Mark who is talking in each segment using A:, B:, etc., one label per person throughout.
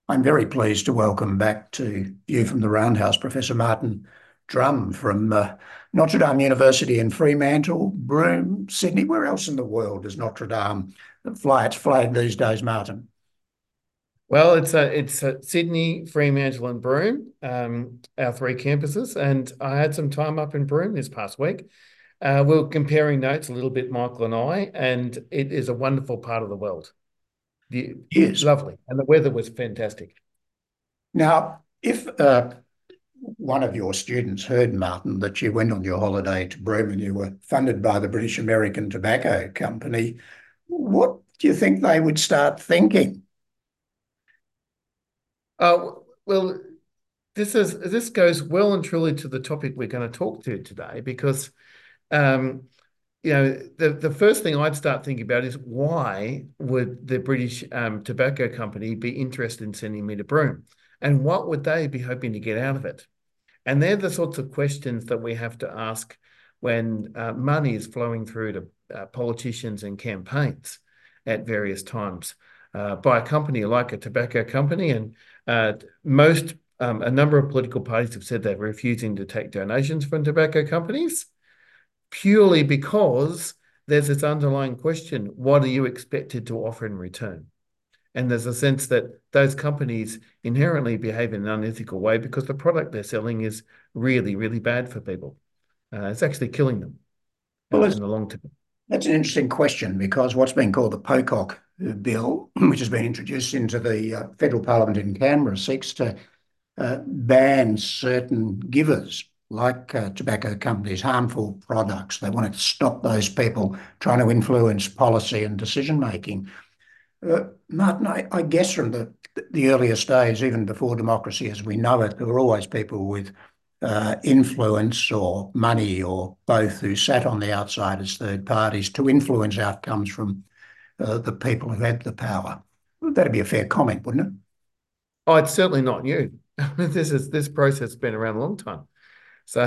A: I'm very pleased to welcome back to View from the Roundhouse Professor Martin Drum from Notre Dame University in Fremantle, Broome, Sydney. Where else in the world does Notre Dame fly its flag these days, Martin?
B: Well, it's Sydney, Fremantle, and Broome, our three campuses, and I had some time up in Broome this past week. We were comparing notes a little bit, Michael and I, and it is a wonderful part of the world.
A: Yes.
B: Lovely, and the weather was fantastic.
A: Now, if one of your students heard, Martin, that you went on your holiday to Broome and you were funded by the British American Tobacco Company, what do you think they would start thinking?
B: Well, this goes well and truly to the topic we're going to talk to today, because um, the first thing I'd start thinking about is why would the British Tobacco Company be interested in sending me to Broome, and what would they be hoping to get out of it? And they're the sorts of questions that we have to ask when money is flowing through to politicians and campaigns at various times by a company like a tobacco company. And a number of political parties have said they're refusing to take donations from tobacco companies purely because there's this underlying question: what are you expected to offer in return? And there's a sense that those companies inherently behave in an unethical way because the product they're selling is really, really bad for people. It's actually killing them
A: Well,
B: in the long term.
A: that's an interesting question because what's been called the Pocock Bill, which has been introduced into the federal parliament in Canberra, seeks to ban certain givers like tobacco companies, harmful products. They want to stop those people trying to influence policy and decision making. Martin, I guess from the earliest days, even before democracy as we know it, there were always people with influence or money or both who sat on the outside as third parties to influence outcomes from the people who had the power. That'd be a fair comment, wouldn't it?
B: Oh, it's certainly not new. This process has been around a long time. So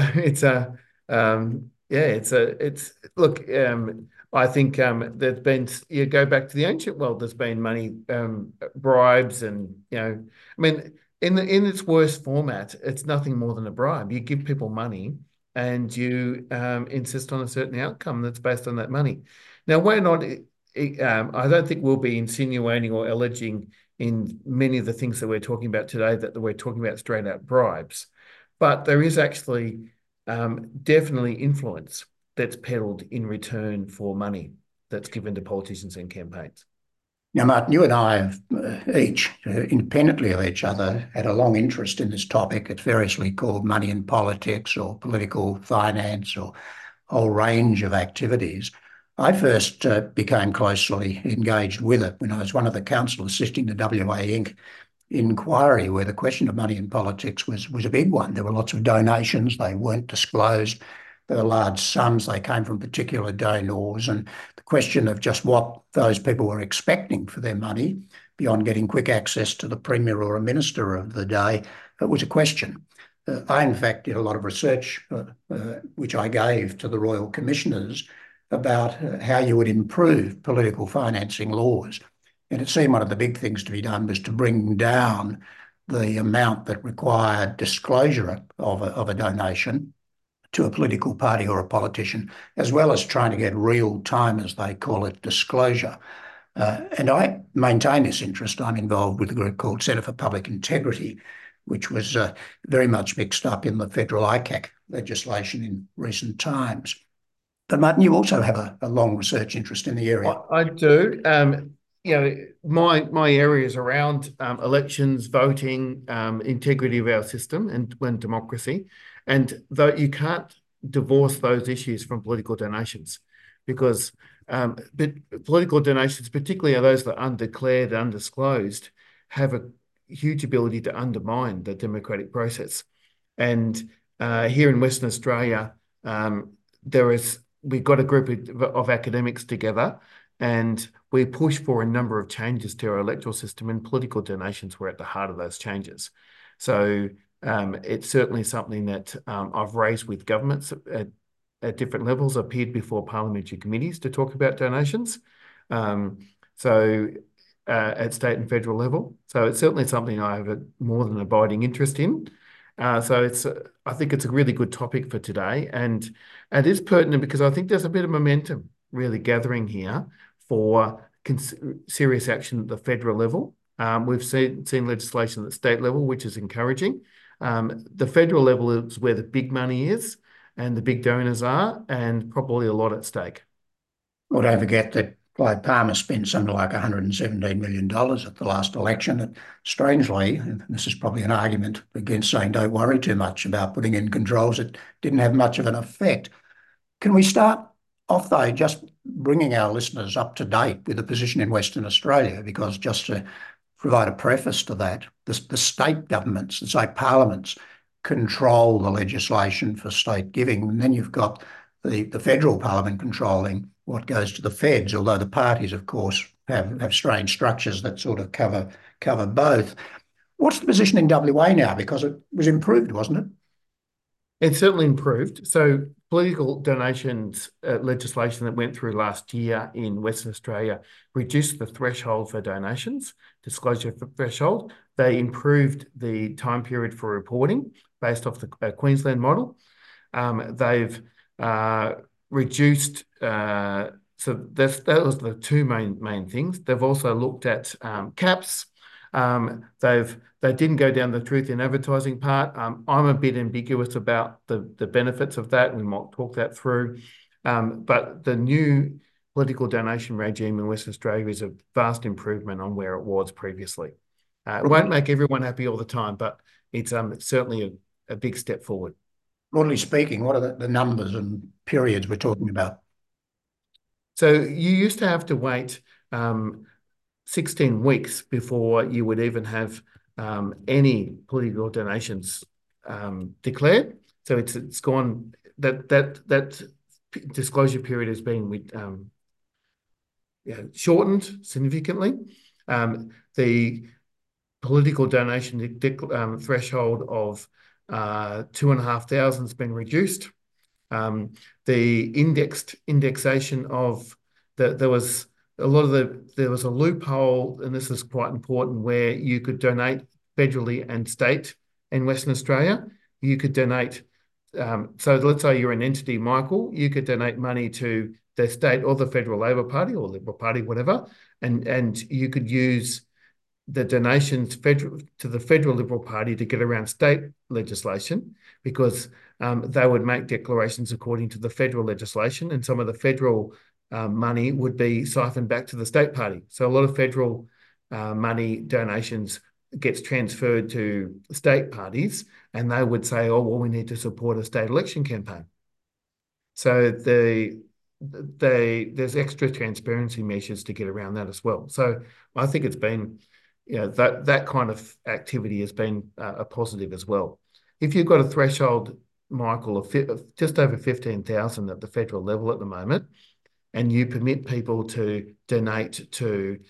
B: it's look. I think there's been, you go back to the ancient world. There's been money, bribes, and I mean, in its worst format, it's nothing more than a bribe. You give people money, and you insist on a certain outcome that's based on that money. Now, we're not. I don't think we'll be insinuating or alleging in many of the things that we're talking about today that we're talking about straight out bribes. But there is actually definitely influence that's peddled in return for money that's given to politicians and campaigns.
A: Now, Martin, you and I have each, independently of each other, had a long interest in this topic. It's variously called money in politics or political finance or a whole range of activities. I first became closely engaged with it when I was one of the counsel assisting the WA Inc. inquiry, where the question of money in politics was a big one. There were lots of donations, they weren't disclosed. There were large sums, they came from particular donors, and the question of just what those people were expecting for their money, beyond getting quick access to the Premier or a Minister of the day, it was a question. I, in fact, did a lot of research, which I gave to the Royal Commissioners about how you would improve political financing laws. And it seemed one of the big things to be done was to bring down the amount that required disclosure of a donation to a political party or a politician, as well as trying to get real time, as they call it, disclosure. And I maintain this interest. I'm involved with a group called Centre for Public Integrity, which was very much mixed up in the federal ICAC legislation in recent times. But Martin, you also have a long research interest in the area.
B: I do. My areas around elections, voting, integrity of our system, and when democracy, and though you can't divorce those issues from political donations, because but political donations, particularly are those that are undeclared, undisclosed, have a huge ability to undermine the democratic process. And here in Western Australia, there is we've got a group of academics together, and we push for a number of changes to our electoral system, and political donations were at the heart of those changes. So it's certainly something that I've raised with governments at different levels, appeared before parliamentary committees to talk about donations. So at state and federal level. So it's certainly something I have a more than abiding interest in. I think it's a really good topic for today, and it is pertinent because I think there's a bit of momentum really gathering here for serious action at the federal level. We've seen legislation at the state level, which is encouraging. The federal level is where the big money is and the big donors are, and probably a lot at stake.
A: Well, don't forget that Clive Palmer spent something like $117 million at the last election. And strangely, and this is probably an argument against saying don't worry too much about putting in controls, it didn't have much of an effect. Can we start off, though, just bringing our listeners up to date with the position in Western Australia? Because just to provide a preface to that, the state governments, the state parliaments, control the legislation for state giving. And then you've got the federal parliament controlling what goes to the feds, although the parties, of course, have strange structures that sort of cover both. What's the position in WA now? Because it was improved, wasn't it?
B: It's certainly improved. So political donations legislation that went through last year in Western Australia reduced the threshold for donations, disclosure threshold. They improved the time period for reporting based off the Queensland model. They've reduced. So that was the two main things. They've also looked at caps. They didn't go down the truth in advertising part. I'm a bit ambiguous about the benefits of that. We might talk that through. But the new political donation regime in Western Australia is a vast improvement on where it was previously. It won't make everyone happy all the time, but it's certainly a big step forward.
A: Broadly speaking, what are the numbers and periods we're talking about?
B: So you used to have to wait 16 weeks before you would even have any political donations declared. So it's gone, that disclosure period has been shortened significantly. The political donation threshold of 2,500 has been reduced. The indexation of there was a loophole, and this is quite important, where you could donate federally and state in Western Australia. You could donate. So let's say you're an entity, Michael. You could donate money to the state or the federal Labor Party or Liberal Party, whatever, and you could use the donations to the federal Liberal Party to get around state legislation, because they would make declarations according to the federal legislation, and some of the federal money would be siphoned back to the state party. So a lot of federal money donations gets transferred to state parties, and they would say, oh, well, we need to support a state election campaign. So there's extra transparency measures to get around that as well. So I think it's been, that kind of activity has been a positive as well. If you've got a threshold, Michael, of just over 15,000 at the federal level at the moment, and you permit people to donate to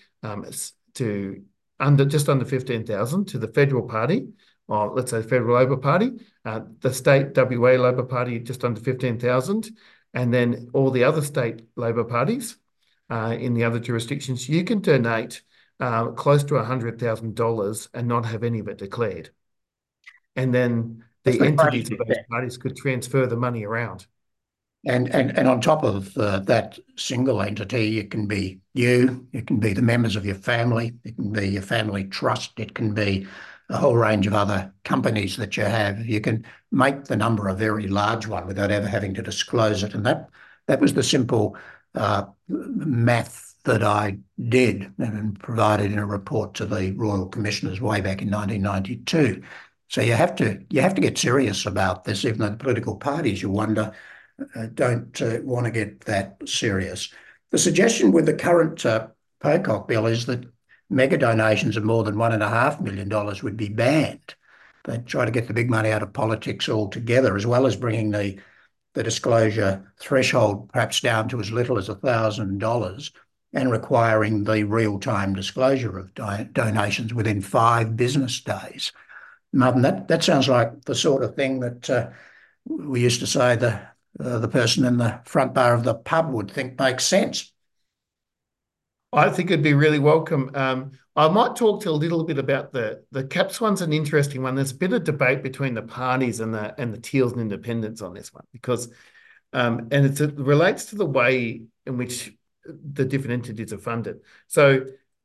B: just under 15,000 to the federal party, or let's say federal Labor Party, the state WA Labor Party just under 15,000, and then all the other state Labor parties in the other jurisdictions, you can donate close to $100,000 and not have any of it declared. And then the entities of those parties could transfer the money around.
A: And on top of that single entity, it can be you, it can be the members of your family, it can be your family trust, it can be a whole range of other companies that you have. You can make the number a very large one without ever having to disclose it. And that was the simple math that I did and provided in a report to the Royal Commissioners way back in 1992. So you have to get serious about this, even though the political parties, you wonder, don't want to get that serious. The suggestion with the current Pocock bill is that mega donations of more than $1.5 million would be banned. They try to get the big money out of politics altogether, as well as bringing the disclosure threshold perhaps down to as little as $1,000 and requiring the real-time disclosure of donations within 5 business days. Martin, that sounds like the sort of thing that we used to say the person in the front bar of the pub would think makes sense.
B: I think it'd be really welcome. I might talk to a little bit about the caps one's an interesting one. There's a bit of debate between the parties and the Teals and Independents on this one because and it relates to the way in which the different entities are funded. So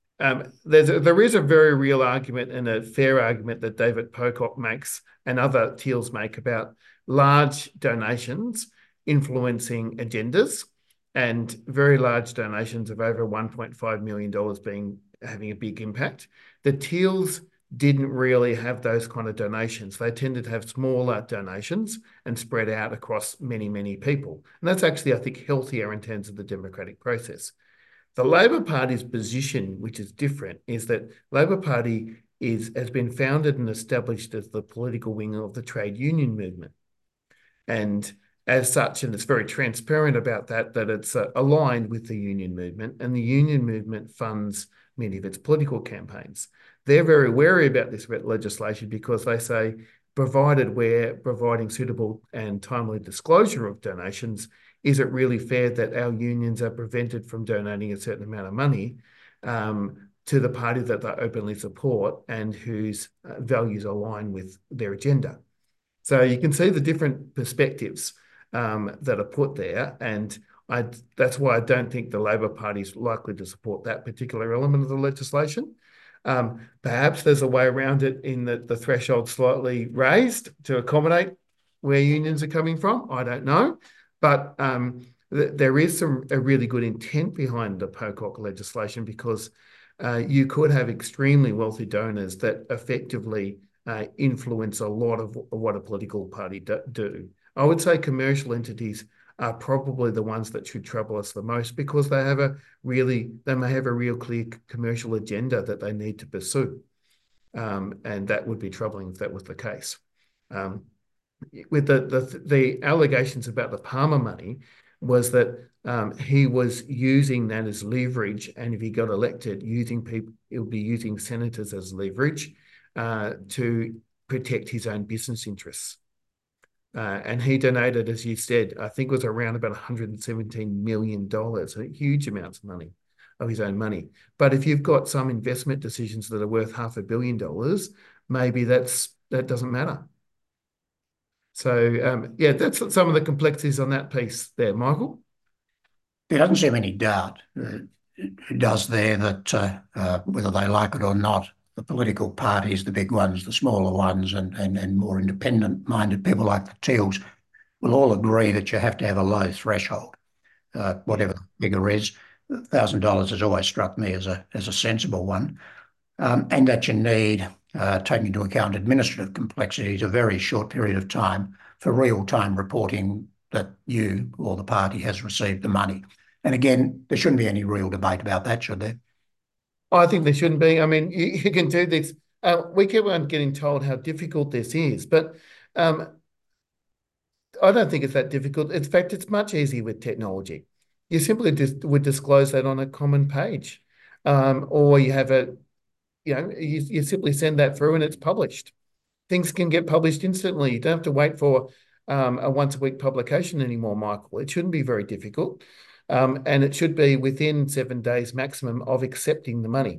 B: there is a very real argument and a fair argument that David Pocock makes and other Teals make about large donations influencing agendas and very large donations of over $1.5 million having a big impact. The Teals didn't really have those kind of donations. They tended to have smaller donations and spread out across many, many people. And that's actually, I think, healthier in terms of the democratic process. The Labor Party's position, which is different, is that Labor Party has been founded and established as the political wing of the trade union movement. And as such, and it's very transparent about that it's aligned with the union movement, and the union movement funds many of its political campaigns. They're very wary about this legislation because they say, provided we're providing suitable and timely disclosure of donations, is it really fair that our unions are prevented from donating a certain amount of money to the party that they openly support and whose values align with their agenda? So you can see the different perspectives that are put there, and that's why I don't think the Labor Party is likely to support that particular element of the legislation. Perhaps there's a way around it in that the threshold slightly raised to accommodate where unions are coming from. I don't know, but there is a really good intent behind the Pocock legislation because you could have extremely wealthy donors that effectively influence a lot of what a political party do. I would say commercial entities are probably the ones that should trouble us the most because they may have a real clear commercial agenda that they need to pursue. And that would be troubling if that was the case. With the allegations about the Palmer money was that he was using that as leverage, and if he got elected, he would be using senators as leverage to protect his own business interests. And he donated, as you said, I think it was around about $117 million, huge amounts of money, of his own money. But if you've got some investment decisions that are worth $500 million, maybe that doesn't matter. So, yeah, that's some of the complexities on that piece there, Michael.
A: There doesn't seem any doubt, does there, that whether they like it or not, the political parties, the big ones, the smaller ones, and more independent-minded people like the Teals will all agree that you have to have a low threshold, whatever the figure is. $1,000 has always struck me as a sensible one, and that you need, taking into account administrative complexities, a very short period of time for real-time reporting that you or the party has received the money. And again, there shouldn't be any real debate about that, should there?
B: I think there shouldn't be. I mean, you can do this. We keep on getting told how difficult this is, but I don't think it's that difficult. In fact, it's much easier with technology. You simply would disclose that on a common page, or you simply send that through and it's published. Things can get published instantly. You don't have to wait for a once-a-week publication anymore, Michael. It shouldn't be very difficult. And it should be within 7 days maximum of accepting the money.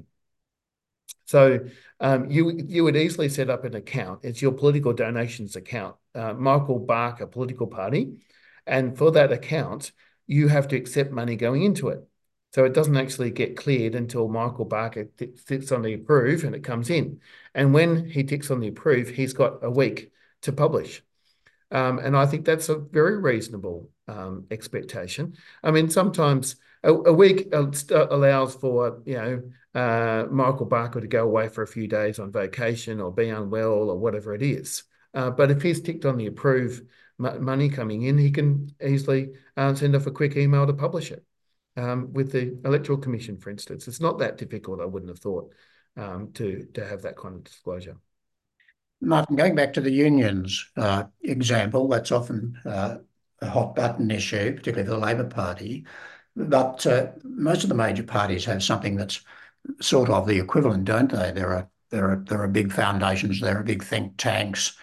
B: So you would easily set up an account. It's your political donations account, Michael Barker Political Party. And for that account, you have to accept money going into it. So it doesn't actually get cleared until Michael Barker ticks on the approve and it comes in. And when he ticks on the approve, he's got a week to publish. And I think that's a very reasonable expectation. I mean, sometimes a week allows for, Michael Barker to go away for a few days on vacation or be unwell or whatever it is. But if he's ticked on the approve money coming in, he can easily send off a quick email to publish it with the Electoral Commission, for instance. It's not that difficult, I wouldn't have thought, to have that kind of disclosure.
A: Martin, going back to the unions example, that's often a hot button issue, particularly for the Labor Party. But most of the major parties have something that's sort of the equivalent, don't they? There are big foundations, there are big think tanks.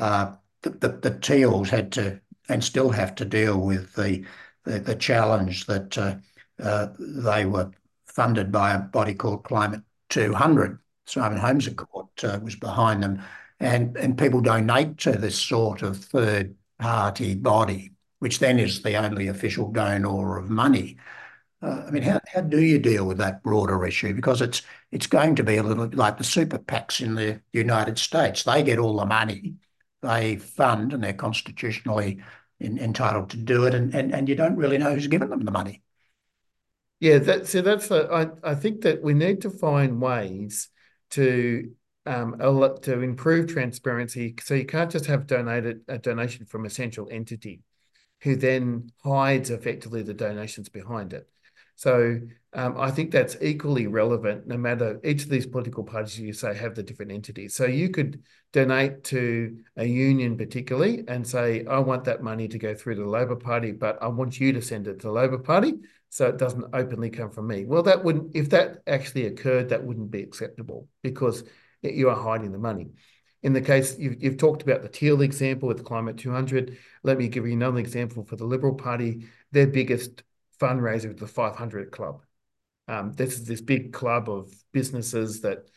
A: The Teals had to and still have to deal with the challenge that they were funded by a body called Climate 200. Simon Holmes at Court was behind them, and people donate to this sort of third party body, which then is the only official donor of money. I mean, how do you deal with that broader issue? Because it's going to be a little like the super PACs in the United States. They get all the money, they fund, and they're constitutionally entitled to do it, and you don't really know who's given them the money.
B: Yeah, I think that we need to find ways to to improve transparency. So you can't just have a donation from a central entity who then hides effectively the donations behind it. So I think that's equally relevant no matter each of these political parties you say have the different entities. So you could donate to a union particularly and say, I want that money to go through to the Labor Party, but I want you to send it to the Labor Party so it doesn't openly come from me. Well, that wouldn't, if that actually occurred, that wouldn't be acceptable because you are hiding the money. In the case, you've talked about the Teal example with Climate 200. Let me give you another example for the Liberal Party. Their biggest fundraiser is the 500 Club. This is this big club of businesses that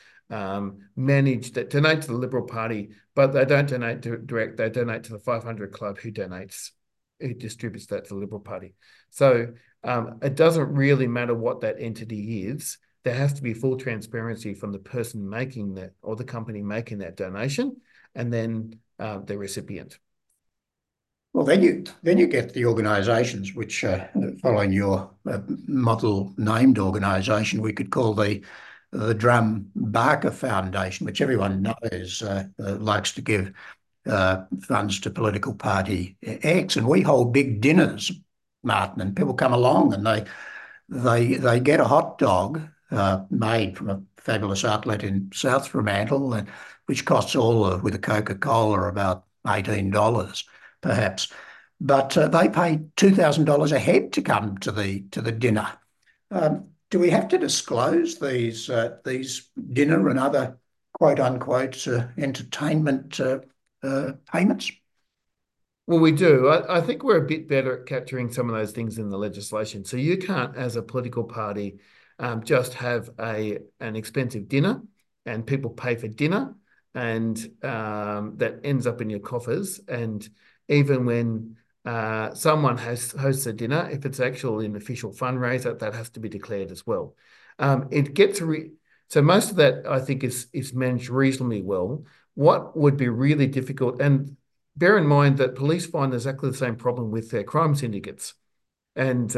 B: that donate to the Liberal Party, but they don't donate direct. They donate to the 500 Club, who distributes that to the Liberal Party. So it doesn't really matter what that entity is. There has to be full transparency from the person making that or the company making that donation, and then the recipient.
A: Well, then you get the organisations which, following your model named organisation, we could call the Drum Barker Foundation, which everyone knows likes to give funds to political party X, and we hold big dinners, Martin, and people come along and they get a hot dog made from a fabulous outlet in South Fremantle, which costs all with a Coca-Cola about $18 perhaps, but they pay $2,000 a head to come to the dinner. Do we have to disclose these dinner and other quote unquote entertainment payments?
B: Well, we do. I think we're a bit better at capturing some of those things in the legislation. So you can't, as a political party, just have an expensive dinner and people pay for dinner and that ends up in your coffers. And even when someone hosts a dinner, if it's actually an official fundraiser, that has to be declared as well. So most of that, I think, is managed reasonably well. What would be really difficult, and bear in mind that police find exactly the same problem with their crime syndicates, and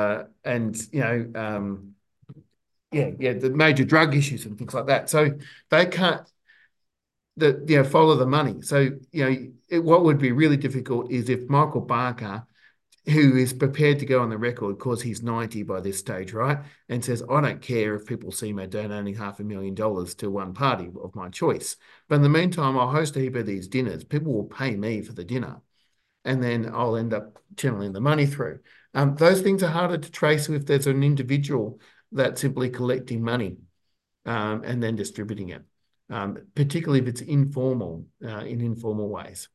B: the major drug issues and things like that. So they can't follow the money. So what would be really difficult is if Michael Barker, who is prepared to go on the record because he's 90 by this stage, right? And says, I don't care if people see me donating $500,000 to one party of my choice. But in the meantime, I'll host a heap of these dinners. People will pay me for the dinner. And then I'll end up channeling the money through. Those things are harder to trace if there's an individual that's simply collecting money and then distributing it, particularly if it's informal, in informal ways.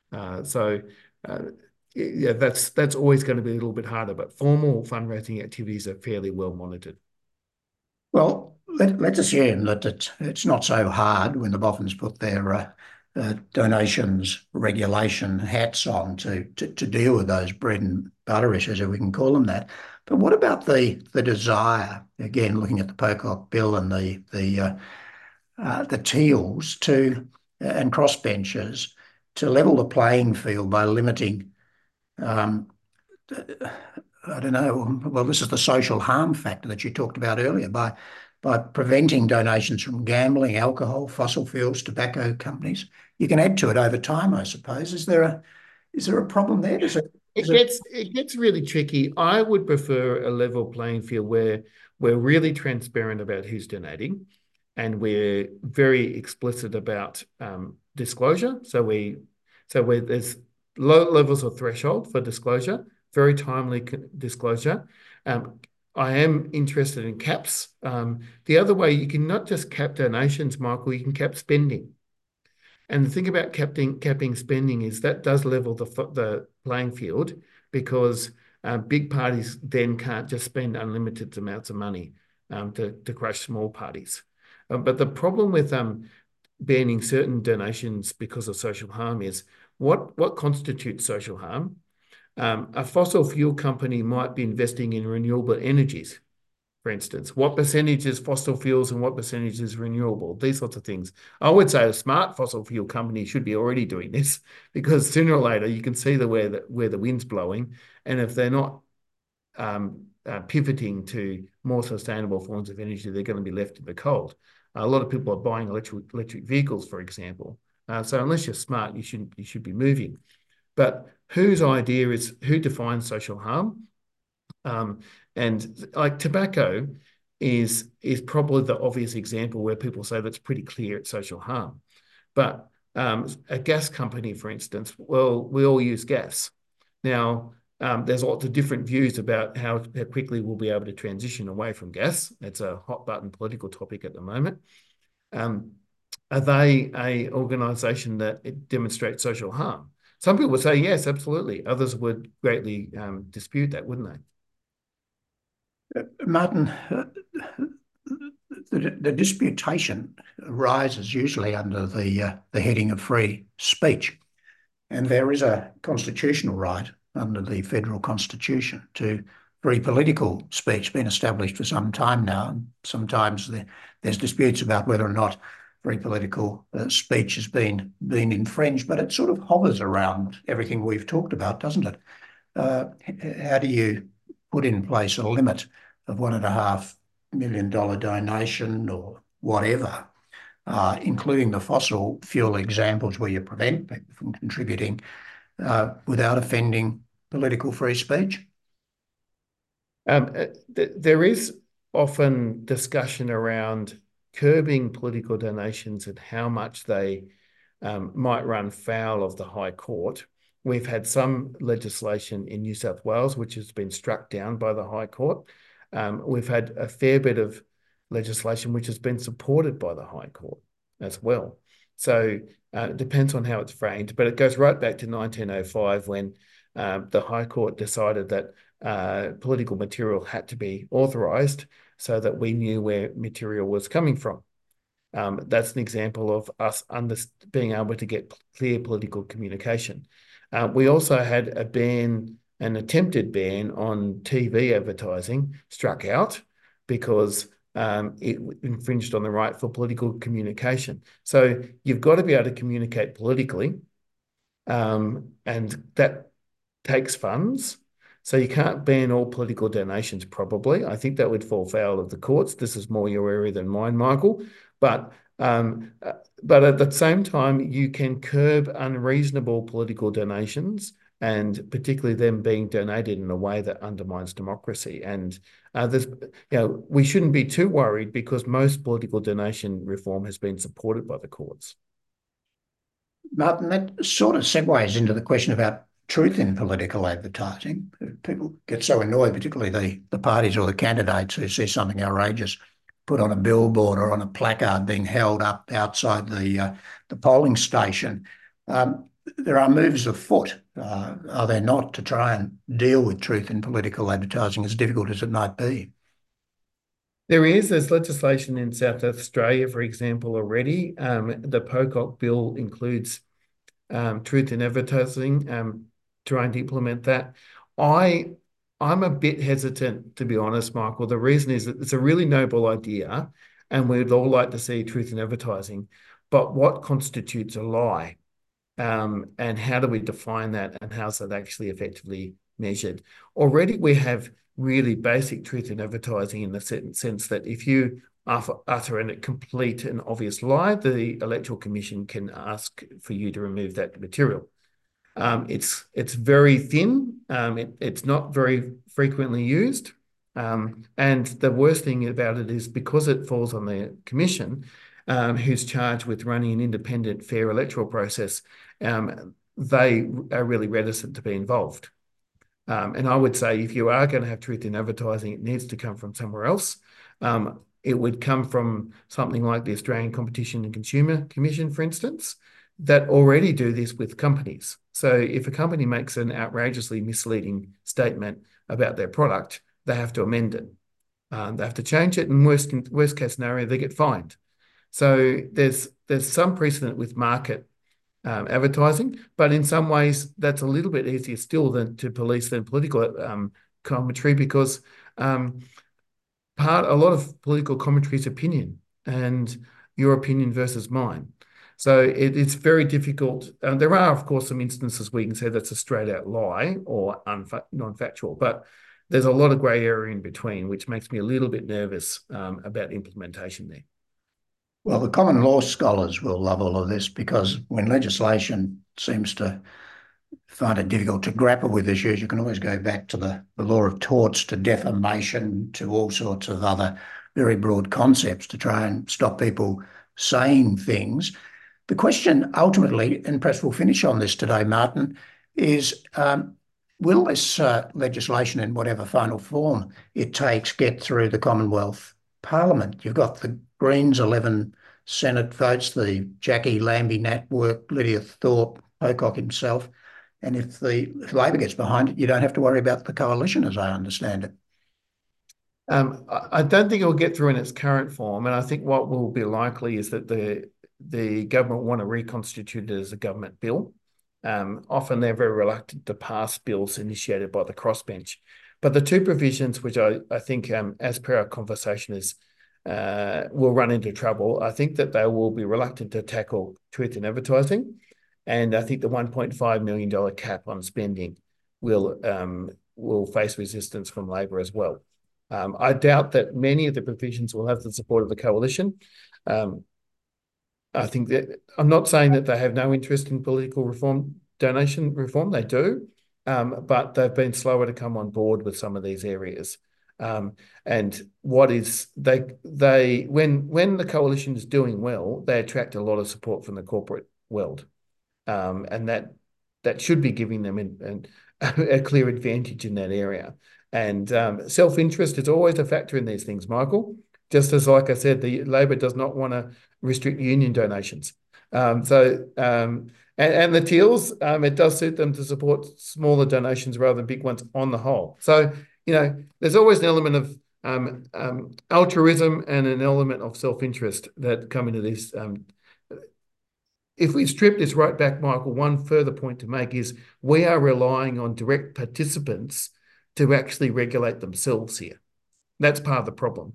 B: Yeah, that's always going to be a little bit harder, but formal fundraising activities are fairly well monitored.
A: Well, let's assume that it's not so hard when the Boffins put their donations regulation hats on to deal with those bread and butter issues, if we can call them that. But what about the desire, again, looking at the Pocock Bill and the Teals and crossbenchers to level the playing field by limiting I don't know. Well, this is the social harm factor that you talked about earlier by preventing donations from gambling, alcohol, fossil fuels, tobacco companies. You can add to it over time, I suppose. Is there a problem there?
B: It gets really tricky. I would prefer a level playing field where we're really transparent about who's donating, and we're very explicit about disclosure. So where there's low levels of threshold for disclosure, very timely disclosure. I am interested in caps. The other way, you can not just cap donations, Michael, you can cap spending. And the thing about capping spending is that does level the playing field, because big parties then can't just spend unlimited amounts of money. to crush small parties. But the problem with banning certain donations because of social harm is what constitutes social harm? A fossil fuel company might be investing in renewable energies, for instance. What percentage is fossil fuels and what percentage is renewable? These sorts of things. I would say a smart fossil fuel company should be already doing this, because sooner or later you can see where the wind's blowing, and if they're not pivoting to more sustainable forms of energy, they're going to be left in the cold. A lot of people are buying electric vehicles, for example. So unless you're smart, you should be moving. But whose idea is who defines social harm? And like tobacco is probably the obvious example where people say that's pretty clear it's social harm. But a gas company, for instance, well, we all use gas. Now, there's lots of different views about how quickly we'll be able to transition away from gas. It's a hot button political topic at the moment. Are they an organisation that it demonstrates social harm? Some people would say yes, absolutely. Others would greatly dispute that, wouldn't they?
A: Martin, the disputation arises usually under the heading of free speech, and there is a constitutional right under the federal constitution to free political speech, been established for some time now. And sometimes there's disputes about whether or not free political speech has been infringed, but it sort of hovers around everything we've talked about, doesn't it? How do you put in place a limit of $1.5 million donation or whatever, including the fossil fuel examples where you prevent people from contributing without offending political free speech?
B: There is often discussion around curbing political donations and how much they might run foul of the High Court. We've had some legislation in New South Wales which has been struck down by the High Court. We've had a fair bit of legislation which has been supported by the High Court as well. So it depends on how it's framed, but it goes right back to 1905 when the High Court decided that political material had to be authorised so that we knew where material was coming from. That's an example of us being able to get clear political communication. We also had a ban, an attempted ban on TV advertising struck out because it infringed on the right for political communication. So you've got to be able to communicate politically, and that takes funds. So you can't ban all political donations, probably. I think that would fall foul of the courts. This is more your area than mine, Michael. But at the same time, you can curb unreasonable political donations, and particularly them being donated in a way that undermines democracy. And we shouldn't be too worried because most political donation reform has been supported by the courts.
A: Martin, that sort of segues into the question about truth in political advertising. People get so annoyed, particularly the parties or the candidates who see something outrageous put on a billboard or on a placard being held up outside the polling station. There are moves afoot, are there not, to try and deal with truth in political advertising, as difficult as it might be?
B: There's legislation in South Australia, for example, already. The Pocock Bill includes truth in advertising, trying to implement that. I'm a bit hesitant, to be honest, Michael. The reason is that it's a really noble idea and we'd all like to see truth in advertising, but what constitutes a lie? And how do we define that, and how's that actually effectively measured? Already we have really basic truth in advertising in the sense that if you utter a complete and obvious lie, the Electoral Commission can ask for you to remove that material. It's very thin. It's not very frequently used. And the worst thing about it is because it falls on the commission, who's charged with running an independent, fair electoral process, they are really reticent to be involved. And I would say if you are going to have truth in advertising, it needs to come from somewhere else. It would come from something like the Australian Competition and Consumer Commission, for instance, that already do this with companies. So if a company makes an outrageously misleading statement about their product, they have to amend it. They have to change it, and worst case scenario, they get fined. So there's some precedent with market advertising, but in some ways that's a little bit easier still than to police than political commentary because um, a lot of political commentary is opinion and your opinion versus mine. So it's very difficult. There are, of course, some instances where you can say that's a straight out lie or non-factual, but there's a lot of grey area in between, which makes me a little bit nervous about implementation there.
A: Well, the common law scholars will love all of this because when legislation seems to find it difficult to grapple with issues, you can always go back to the law of torts, to defamation, to all sorts of other very broad concepts to try and stop people saying things. The question ultimately, and perhaps we'll finish on this today, Martin, is will this legislation in whatever final form it takes get through the Commonwealth Parliament? You've got the Greens 11 Senate votes, the Jackie Lambie Network, Lydia Thorpe, Pocock himself. And if Labor gets behind it, you don't have to worry about the coalition, as I understand it.
B: I don't think it will get through in its current form, and I think what will be likely is that the government want to reconstitute it as a government bill. Often they're very reluctant to pass bills initiated by the crossbench. But the two provisions which I think, as per our conversation, will run into trouble, I think that they will be reluctant to tackle truth in advertising. And I think the $1.5 million cap on spending will face resistance from Labor as well. I doubt that many of the provisions will have the support of the coalition. I think that I'm not saying that they have no interest in political reform, donation reform. They do, but they've been slower to come on board with some of these areas. And what is they when the coalition is doing well, they attract a lot of support from the corporate world, and that should be giving them a clear advantage in that area. And self-interest is always a factor in these things, Michael. Just as, like I said, the Labor does not want to restrict union donations. And the Teals, it does suit them to support smaller donations rather than big ones on the whole. So, there's always an element of altruism and an element of self-interest that come into this. If we strip this right back, Michael, one further point to make is we are relying on direct participants to actually regulate themselves here. That's part of the problem.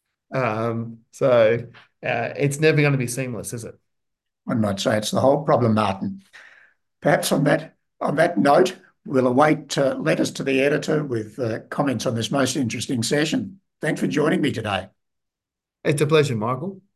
B: So it's never going to be seamless, is it?
A: I might say it's the whole problem, Martin. Perhaps on that note, we'll await letters to the editor with comments on this most interesting session. Thanks for joining me today.
B: It's a pleasure, Michael.